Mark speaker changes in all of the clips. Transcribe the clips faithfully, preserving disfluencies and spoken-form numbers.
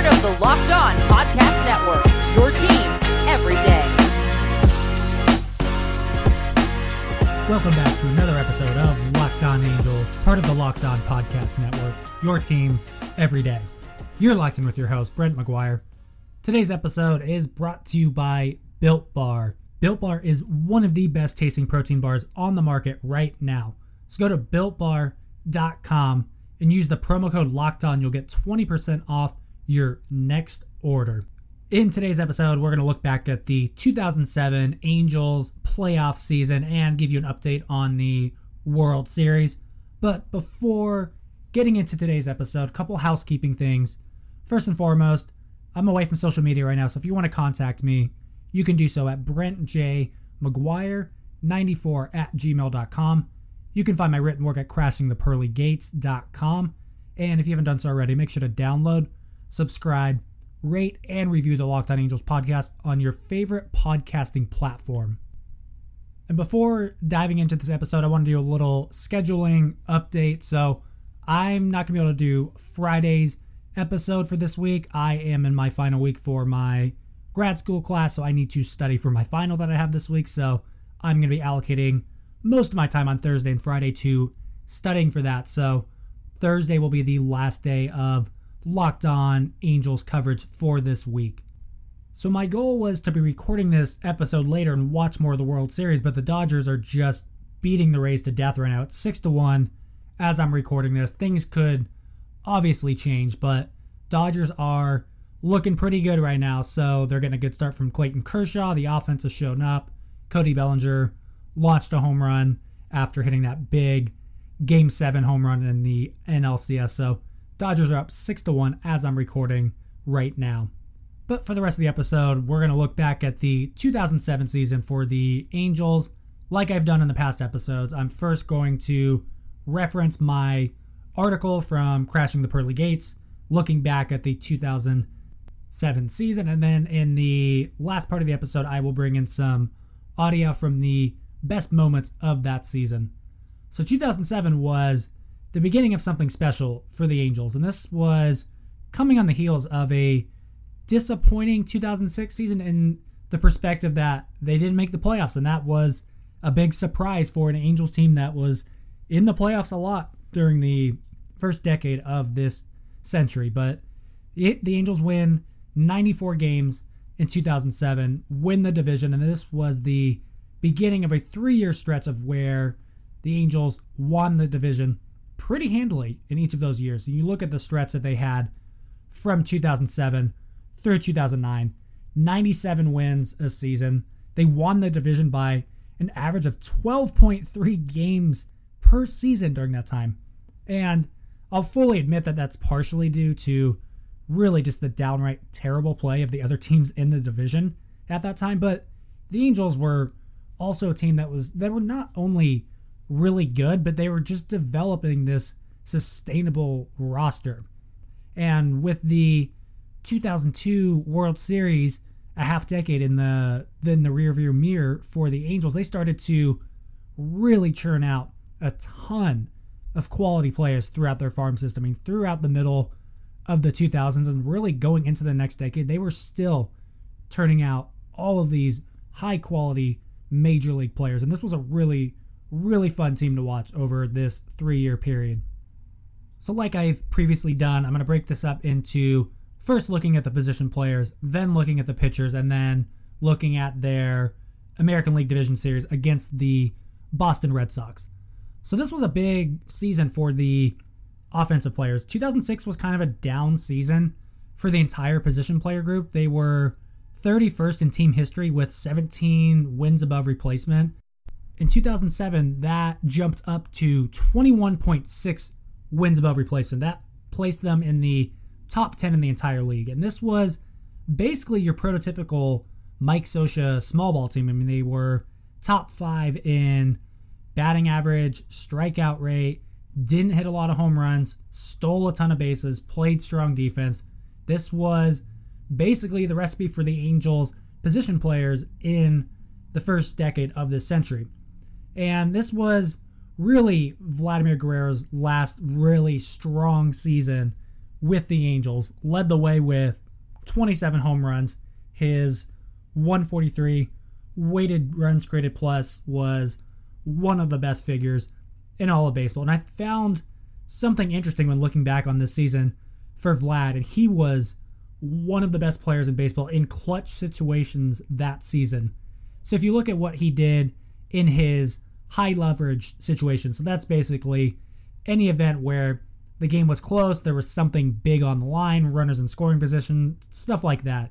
Speaker 1: part of the Locked On Podcast Network, your team every day.
Speaker 2: Welcome back to another episode of Locked On Angels, part of the Locked On Podcast Network, your team every day. You're locked in with your host, Brent McGuire. Today's episode is brought to you by Built Bar. Built Bar is one of the best tasting protein bars on the market right now. So go to built bar dot com and use the promo code LOCKEDON. You'll get twenty percent off your next order. In today's episode, we're going to look back at the two thousand seven Angels playoff season and give you an update on the World Series. But before getting into today's episode, a couple housekeeping things. First and foremost, I'm away from social media right now, so if you want to contact me, you can do so at brent j mcguire ninety-four at gmail dot com. You can find my written work at crashing the pearly gates dot com. And if you haven't done so already, make sure to download, subscribe, rate, and review the Locked On Angels podcast on your favorite podcasting platform. And before diving into this episode, I want to do a little scheduling update. So I'm not going to be able to do Friday's episode for this week. I am in my final week for my grad school class, so I need to study for my final that I have this week. So I'm going to be allocating most of my time on Thursday and Friday to studying for that. So Thursday will be the last day of Locked On Angels coverage for this week. So my goal was to be recording this episode later and watch more of the World Series, but the Dodgers are just beating the Rays to death right now. It's six to one as I'm recording this. Things could obviously change, but Dodgers are looking pretty good right now. So they're getting a good start from Clayton Kershaw. The offense has shown up. Cody Bellinger launched a home run after hitting that big Game seven home run in the N L C S. So Dodgers are up six to one as I'm recording right now. But for the rest of the episode, we're going to look back at the two thousand seven season for the Angels. Like I've done in the past episodes, I'm first going to reference my article from Crashing the Pearly Gates, looking back at the two thousand seven season. And then in the last part of the episode, I will bring in some audio from the best moments of that season. So two thousand seven was the beginning of something special for the Angels. And this was coming on the heels of a disappointing two thousand six season in the perspective that they didn't make the playoffs. And that was a big surprise for an Angels team that was in the playoffs a lot during the first decade of this century. But it, the Angels win ninety-four games in two thousand seven, win the division, and this was the beginning of a three-year stretch of where the Angels won the division pretty handily in each of those years. And you look at the stretch that they had from two thousand seven through two thousand nine, ninety-seven wins a season. They won the division by an average of twelve point three games per season during that time. And I'll fully admit that that's partially due to really just the downright terrible play of the other teams in the division at that time. But the Angels were also a team that was, they were not only really good, but they were just developing this sustainable roster. And with the two thousand two World Series, a half decade in the in the rearview mirror for the Angels, they started to really churn out a ton of quality players throughout their farm system. I mean, throughout the middle of the two thousands and really going into the next decade, they were still turning out all of these high quality major league players. And this was a really, really fun team to watch over this three-year period. So like I've previously done, I'm going to break this up into first looking at the position players, then looking at the pitchers, and then looking at their American League Division Series against the Boston Red Sox. So this was a big season for the offensive players. two thousand six was kind of a down season for the entire position player group. They were thirty-first in team history with seventeen wins above replacement. In two thousand seven, that jumped up to twenty-one point six wins above replacement. That placed them in the top ten in the entire league. And this was basically your prototypical Mike Scioscia small ball team. I mean, they were top five in batting average, strikeout rate, didn't hit a lot of home runs, stole a ton of bases, played strong defense. This was basically the recipe for the Angels position players in the first decade of this century. And this was really Vladimir Guerrero's last really strong season with the Angels, led the way with twenty-seven home runs. His one forty-three weighted runs created plus was one of the best figures in all of baseball. And I found something interesting when looking back on this season for Vlad, and he was one of the best players in baseball in clutch situations that season. So if you look at what he did in his high leverage situation, so that's basically any event where the game was close, there was something big on the line, runners in scoring position, stuff like that.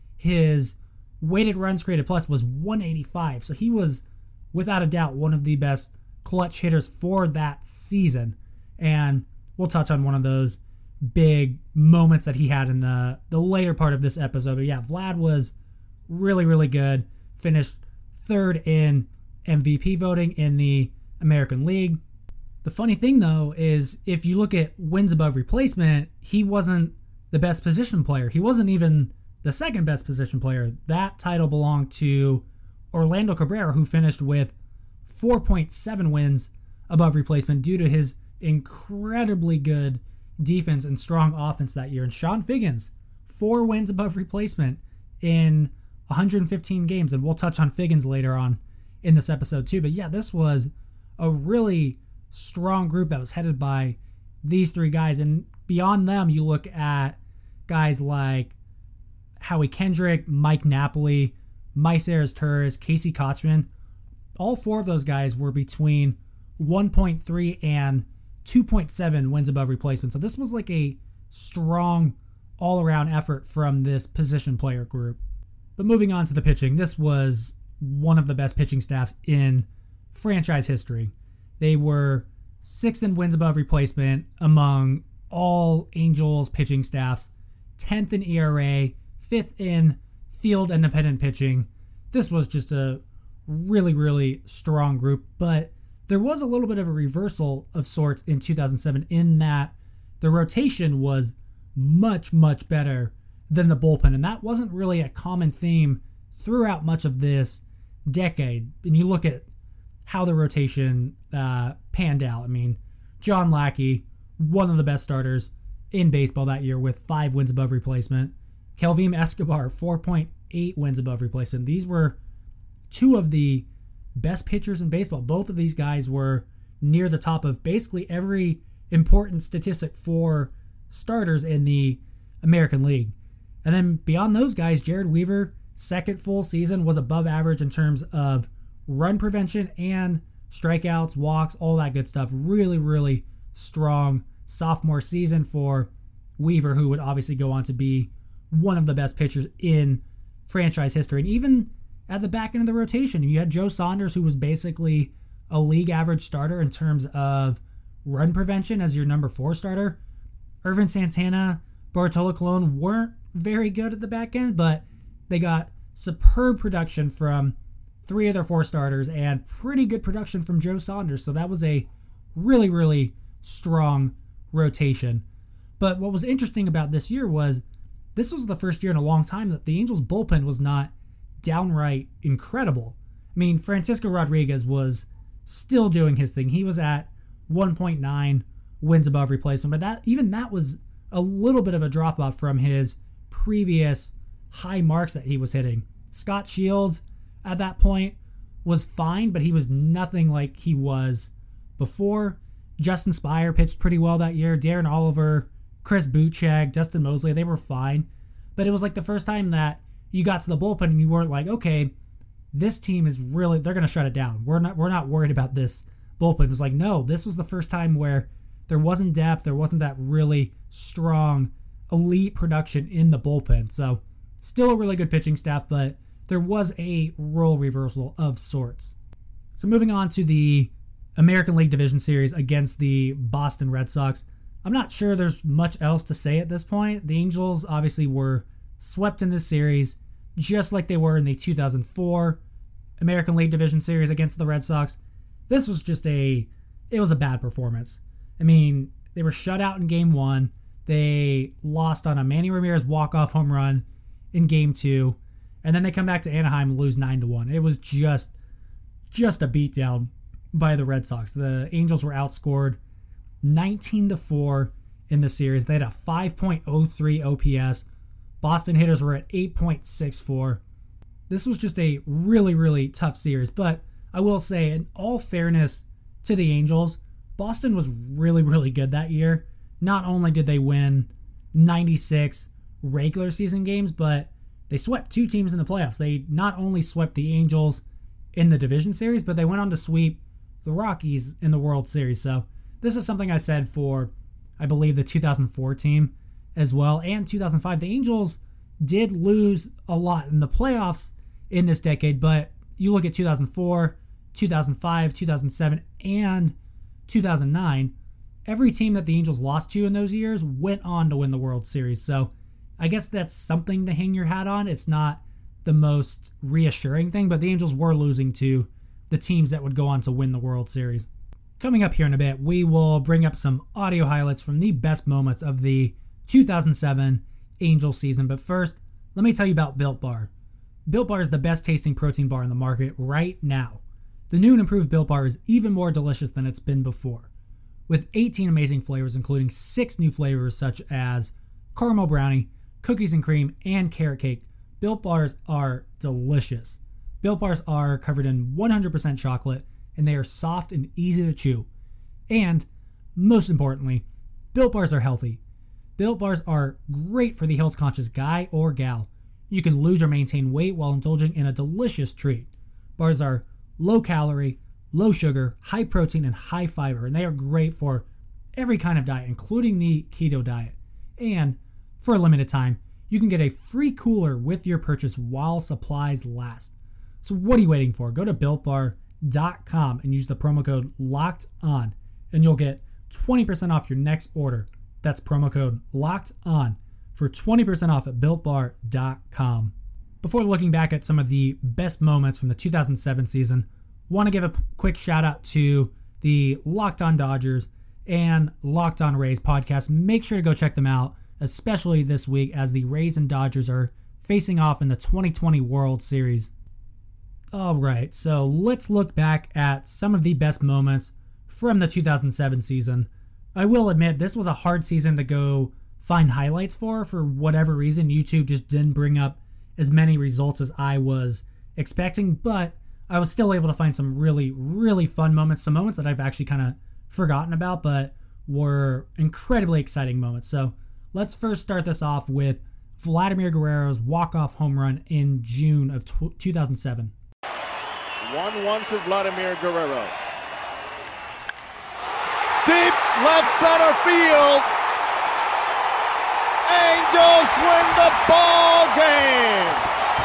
Speaker 2: His weighted runs created plus was one eighty-five. So he was, without a doubt, one of the best clutch hitters for that season. And we'll touch on one of those big moments that he had in the, the later part of this episode. But yeah, Vlad was really, really good. Finished third in M V P voting in the American League. The funny thing, though, is if you look at wins above replacement, he wasn't the best position player. He wasn't even the second best position player. That title belonged to Orlando Cabrera, who finished with four point seven wins above replacement due to his incredibly good defense and strong offense that year. And Sean Figgins, four wins above replacement in one hundred fifteen games. And we'll touch on Figgins later on in this episode too. But yeah, this was a really strong group that was headed by these three guys. And beyond them, you look at guys like Howie Kendrick, Mike Napoli, Myceres Torres, Casey Kochman. All four of those guys were between one point three and two point seven wins above replacement. So this was like a strong all-around effort from this position player group. But moving on to the pitching, this was one of the best pitching staffs in franchise history. They were sixth in wins above replacement among all Angels pitching staffs, tenth in E R A, fifth in field independent pitching. This was just a really, really strong group, but there was a little bit of a reversal of sorts in two thousand seven in that the rotation was much, much better than the bullpen, and that wasn't really a common theme throughout much of this decade. And you look at how the rotation uh, panned out. I mean, John Lackey, one of the best starters in baseball that year with five wins above replacement. Kelvin Escobar, four point eight wins above replacement. These were two of the best pitchers in baseball. Both of these guys were near the top of basically every important statistic for starters in the American League. And then beyond those guys, Jared Weaver, second full season, was above average in terms of run prevention and strikeouts, walks, all that good stuff. Really, really strong sophomore season for Weaver, who would obviously go on to be one of the best pitchers in franchise history. And even at the back end of the rotation, you had Joe Saunders, who was basically a league average starter in terms of run prevention as your number four starter. Irvin Santana, Bartolo Colon weren't very good at the back end, but they got superb production from three of their four starters and pretty good production from Joe Saunders. So that was a really, really strong rotation. But what was interesting about this year was this was the first year in a long time that the Angels bullpen was not downright incredible. I mean, Francisco Rodriguez was still doing his thing. He was at one point nine wins above replacement, but that even that was a little bit of a drop off from his previous high marks that he was hitting. Scott Shields at that point was fine, but he was nothing like he was before. Justin Spire pitched pretty well that year. Darren Oliver, Chris Bouchag, Dustin Mosley, they were fine. But it was like the first time that you got to the bullpen and you weren't like, okay, this team is really, they're going to shut it down. We're not we're not worried about this bullpen. It was like, no, this was the first time where there wasn't depth. There wasn't that really strong elite production in the bullpen. So still a really good pitching staff, but there was a role reversal of sorts. So moving on to the American League Division Series against the Boston Red Sox. I'm not sure there's much else to say at this point. The Angels obviously were swept in this series, just like they were in the two thousand four American League Division Series against the Red Sox. This was just a, it was a bad performance. I mean, they were shut out in game one. They lost on a Manny Ramirez walk-off home run in game two. And then they come back to Anaheim and lose nine to one. It was just, just a beatdown by the Red Sox. The Angels were outscored nineteen to four in the series. They had a five point oh three O P S. Boston hitters were at eight point six four. This was just a really, really tough series. But I will say, in all fairness to the Angels, Boston was really, really good that year. Not only did they win ninety-six regular season games, but they swept two teams in the playoffs. They not only swept the Angels in the division series, but they went on to sweep the Rockies in the World Series. So this is something I said for, I believe, the two thousand four team as well, and two thousand five. The Angels did lose a lot in the playoffs in this decade, but you look at two thousand four, two thousand five, two thousand seven, and two thousand nine, every team that the Angels lost to in those years went on to win the World Series. So I guess that's something to hang your hat on. It's not the most reassuring thing, but the Angels were losing to the teams that would go on to win the World Series. Coming up here in a bit, we will bring up some audio highlights from the best moments of the two thousand seven Angels season. But first, let me tell you about Built Bar. Built Bar is the best tasting protein bar in the market right now. The new and improved Built Bar is even more delicious than it's been before. With eighteen amazing flavors, including six new flavors such as caramel brownie, cookies and cream, and carrot cake, Built Bars are delicious. Built Bars are covered in one hundred percent chocolate, and they are soft and easy to chew. And, most importantly, Built Bars are healthy. Built Bars are great for the health-conscious guy or gal. You can lose or maintain weight while indulging in a delicious treat. Bars are low-calorie, low-sugar, high-protein, and high-fiber, and they are great for every kind of diet, including the keto diet. And, for a limited time, you can get a free cooler with your purchase while supplies last. So what are you waiting for? Go to built bar dot com and use the promo code LOCKEDON, and you'll get twenty percent off your next order. That's promo code LOCKEDON for twenty percent off at built bar dot com. Before looking back at some of the best moments from the two thousand seven season, want to give a quick shout out to the Locked On Dodgers and Locked On Rays podcast. Make sure to go check them out, especially this week as the Rays and Dodgers are facing off in the twenty twenty World Series. All right, so let's look back at some of the best moments from the two thousand seven season. I will admit this was a hard season to go find highlights for. For whatever reason, YouTube just didn't bring up as many results as I was expecting, but I was still able to find some really, really fun moments, some moments that I've actually kind of forgotten about, but were incredibly exciting moments. So let's first start this off with Vladimir Guerrero's walk-off home run in June of two thousand seven.
Speaker 3: one one to Vladimir Guerrero. Deep left center field. Angels win the ball game.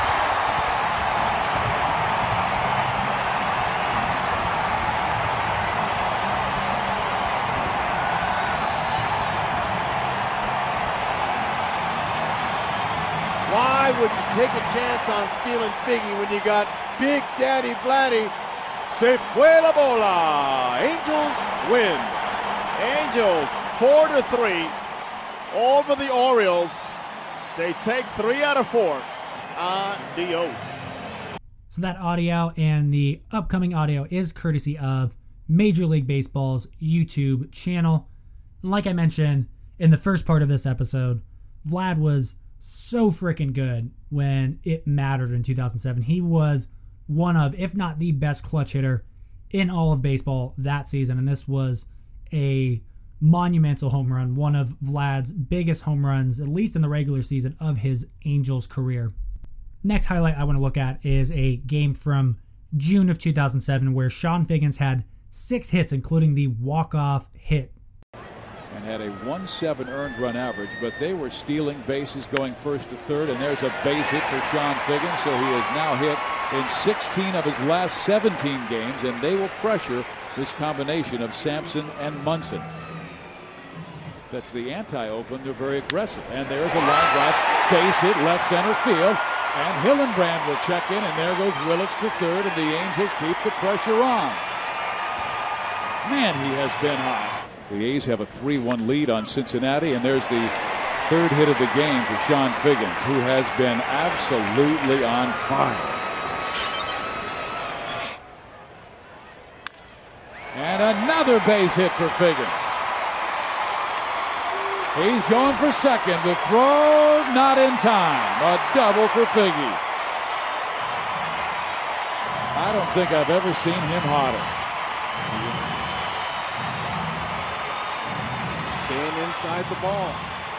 Speaker 3: Why would you take a chance on stealing Figgy when you got Big Daddy Vladdy? Se fue la bola. Angels win. Angels four to three over the Orioles. They take three out of four. Adios.
Speaker 2: So that audio and the upcoming audio is courtesy of Major League Baseball's YouTube channel. And like I mentioned in the first part of this episode, Vlad was so freaking good when it mattered in two thousand seven. He was one of, if not the best clutch hitter in all of baseball that season. And this was a monumental home run, one of Vlad's biggest home runs, at least in the regular season of his Angels career. Next highlight I want to look at is a game from June of two thousand seven where Chone Figgins had six hits, including the walk-off hit.
Speaker 4: And had a one seven earned run average, but they were stealing bases going first to third, and there's a base hit for Chone Figgins, so he has now hit in sixteen of his last seventeen games, and they will pressure this combination of Sampson and Munson. That's the anti-Oakland. They're very aggressive, and there's a line drive, base hit, left center field, and Hillenbrand will check in, and there goes Willits to third, and the Angels keep the pressure on. Man, he has been hot. The A's have a three one lead on Cincinnati, and there's the third hit of the game for Chone Figgins, who has been absolutely on fire. And another base hit for Figgins. He's going for second. The throw not in time. A double for Figgy. I don't think I've ever seen him hotter.
Speaker 3: Staying inside the ball.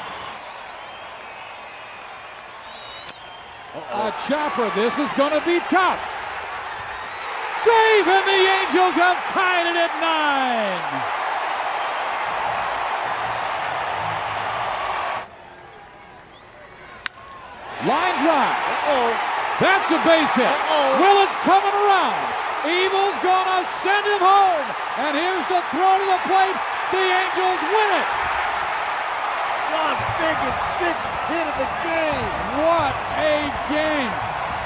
Speaker 4: Uh-oh. A chopper. This is going to be tough. Save, and the Angels have tied it at nine. Line drive.
Speaker 3: Uh-oh.
Speaker 4: That's a base hit.
Speaker 3: Uh-oh.
Speaker 4: Willet's coming around. Evil's gonna send him home. And here's the throw to the plate. The Angels win it.
Speaker 3: Sean Figgins, sixth hit of the game.
Speaker 4: What a game.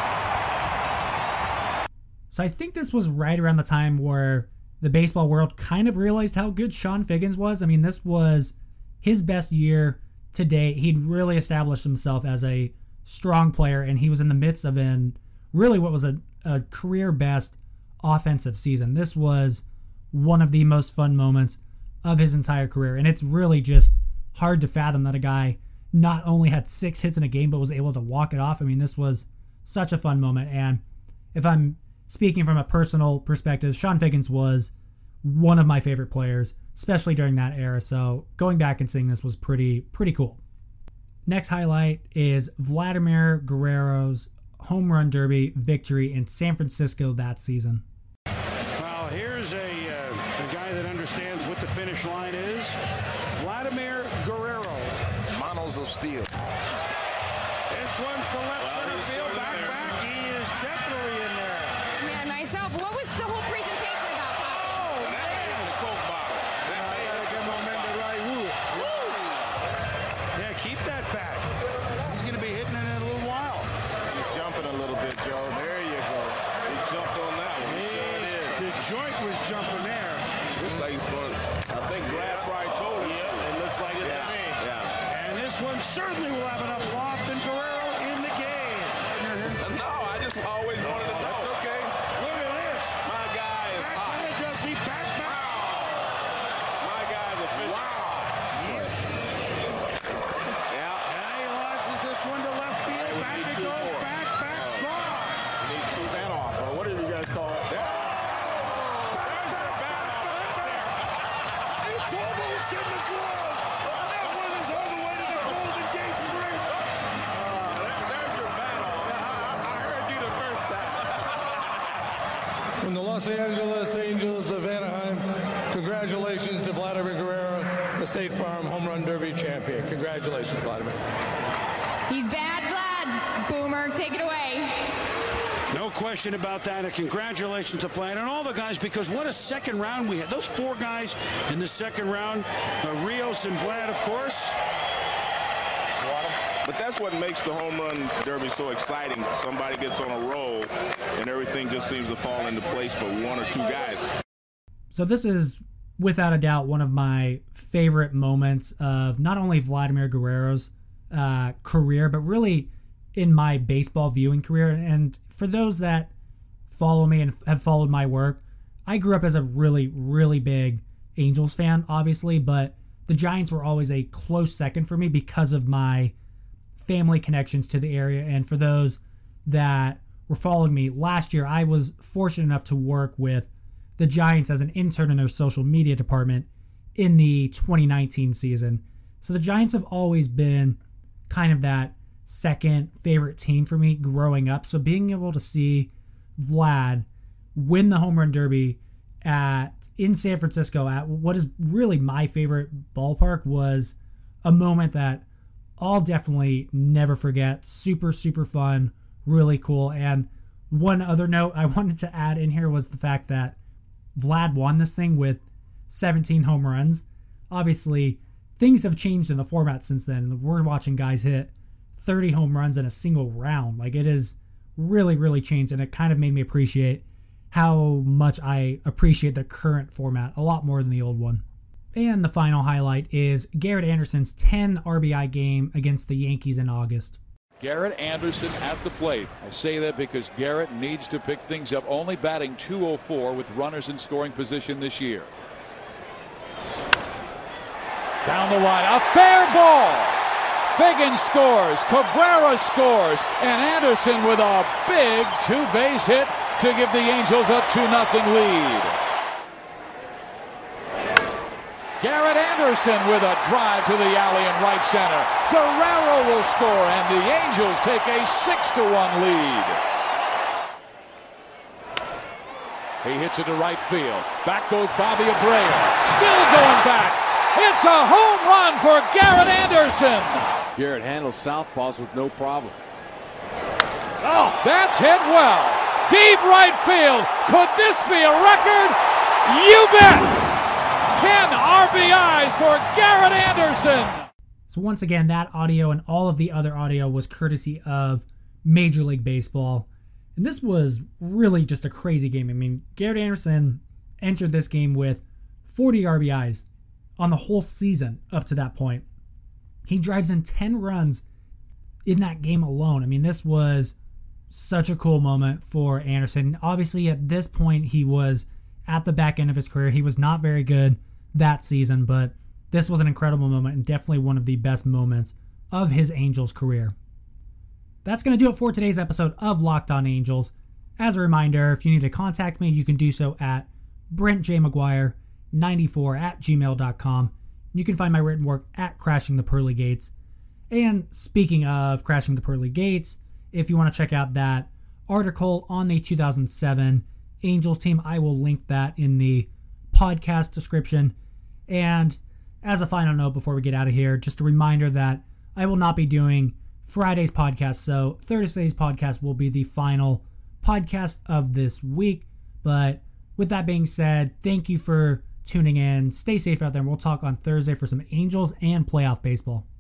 Speaker 2: So I think this was right around the time where the baseball world kind of realized how good Sean Figgins was. I mean, this was his best year to date. He'd really established himself as a strong player, and he was in the midst of an really what was a, a career best offensive season. This was one of the most fun moments of his entire career, and it's really just hard to fathom that a guy not only had six hits in a game but was able to walk it off. I mean, this was such a fun moment, and if I'm speaking from a personal perspective, Sean Figgins was one of my favorite players, especially during that era, so going back and seeing this was pretty pretty cool. Next highlight is Vladimir Guerrero's home run derby victory in San Francisco that season.
Speaker 5: Well, here's a, uh, a guy that understands what the finish line is. Vladimir Guerrero.
Speaker 6: Manos of steel.
Speaker 5: This one's to left center field. Back, back. He is definitely in there.
Speaker 7: Man, myself, what was the whole presentation about?
Speaker 5: Oh, man. The Coke bottle. I gotta get my men to right wood. Yeah, keep that back. He's going to be hitting it in a little while.
Speaker 6: You're jumping a little bit, Joe. There you go. He jumped on that one.
Speaker 5: Yeah,
Speaker 6: Sure it is.
Speaker 5: the joint was jumping there.
Speaker 6: Looks like he's going to, I think Glad probably told him. Yeah, it looks like it
Speaker 5: Yeah.
Speaker 6: to me. Yeah.
Speaker 5: And this one certainly will have enough loft and Guerrero in the game.
Speaker 6: No, I just always wanted to know. That's okay.
Speaker 5: Look at this.
Speaker 6: My guy is
Speaker 5: Back
Speaker 6: hot.
Speaker 5: there, does he back back?
Speaker 6: My guy is official.
Speaker 5: Wow.
Speaker 6: Yeah.
Speaker 5: And he launches this one to left field.
Speaker 6: we
Speaker 5: Back
Speaker 6: need
Speaker 5: it
Speaker 6: two
Speaker 5: goes.
Speaker 6: more.
Speaker 5: Back, back,
Speaker 6: Oh.
Speaker 5: gone.
Speaker 6: We need two bat off. Or what do you guys call it? There. There's the bat off right there.
Speaker 5: It's almost in the glove. That one is all the way to the Golden Gate Bridge.
Speaker 6: There, there's your bat off. I, I heard you the first time.
Speaker 8: From the Los Angeles Angels of Anaheim, congratulations to Vladimir Guerrero, the State Farm Home Run Derby champion. Congratulations, Vladimir.
Speaker 7: He's bad, Vlad. Boomer, take it away.
Speaker 5: No question about that. And congratulations to Vlad and all the guys, because what a second round we had. Those four guys in the second round, uh, Rios and Vlad, of course.
Speaker 6: But that's what makes the home run derby so exciting. Somebody gets on a roll, and everything just seems to fall into place for one or two guys.
Speaker 2: So this is, without a doubt, one of my favorite moments of not only Vladimir Guerrero's uh, career, but really in my baseball viewing career. And for those that follow me and have followed my work, I grew up as a really, really big Angels fan, obviously, but the Giants were always a close second for me because of my family connections to the area. And for those that were following me last year, I was fortunate enough to work with the Giants as an intern in their social media department in the twenty nineteen season. So the Giants have always been kind of that second favorite team for me growing up. So being able to see Vlad win the home run derby at in San Francisco at what is really my favorite ballpark was a moment that I'll definitely never forget. Super, super fun, really cool. And one other note I wanted to add in here was the fact that Vlad won this thing with seventeen home runs. Obviously, things have changed in the format since then. We're watching guys hit thirty home runs in a single round. Like, it is really, really changed, and it kind of made me appreciate how much I appreciate the current format a lot more than the old one. And the final highlight is Garrett Anderson's ten R B I game against the Yankees in August.
Speaker 4: Garrett Anderson at the plate. I say that because Garrett needs to pick things up, only batting two oh four with runners in scoring position this year. Down the line, a fair ball. Figgins scores, Cabrera scores, and Anderson with a big two-base hit to give the Angels a two nothing lead. Garrett Anderson with a drive to the alley in right center. Guerrero will score, and the Angels take a six to one lead. He hits it to right field. Back goes Bobby Abreu. Still going back. It's a home run for Garrett Anderson.
Speaker 3: Garrett handles southpaws with no problem.
Speaker 4: Oh, that's hit well. Deep right field. Could this be a record? You bet. ten R B Is for Garrett Anderson.
Speaker 2: So once again, that audio and all of the other audio was courtesy of Major League Baseball. And this was really just a crazy game. I mean, Garrett Anderson entered this game with forty R B Is on the whole season up to that point. He drives in ten runs in that game alone. I mean, this was such a cool moment for Anderson. Obviously, at this point, he was at the back end of his career. He was not very good that season, but this was an incredible moment and definitely one of the best moments of his Angels career. That's going to do it for today's episode of Locked On Angels. As a reminder, if you need to contact me, you can do so at Brent J. McGuire ninety-four at gmail dot com. You can find my written work at Crashing the Pearly Gates. And speaking of Crashing the Pearly Gates, if you want to check out that article on the two thousand seven Angels team, I will link that in the podcast description. And as a final note before we get out of here, just a reminder that I will not be doing Friday's podcast, so Thursday's podcast will be the final podcast of this week. But with that being said, thank you for tuning in. Stay safe out there, and we'll talk on Thursday for some Angels and playoff baseball.